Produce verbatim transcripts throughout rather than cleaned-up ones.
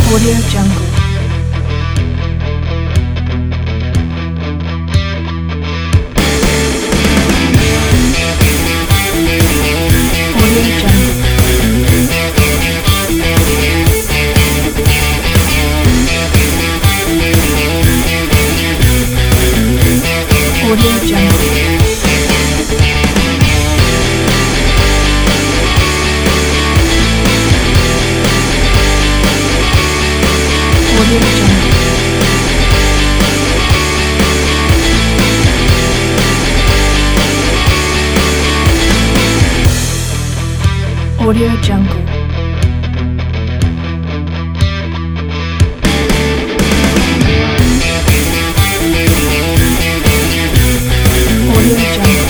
Audio Jungle. Audio Jungle. Audio Jungle. Audio Jungle. Audio Jungle. Audio Jungle.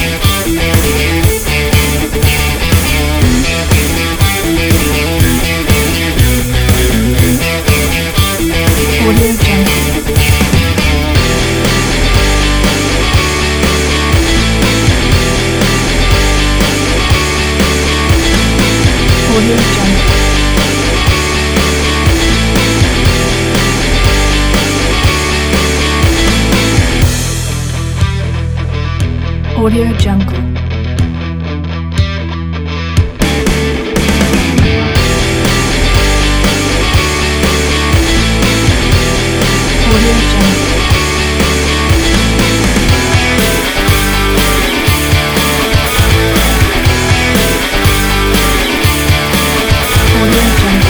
Audio Jungle. Audio Jungle. Audio Jungle. Audio Jungle. Audio Jungle.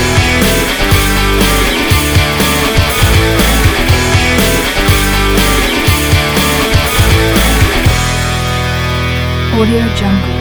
Audio Jungle.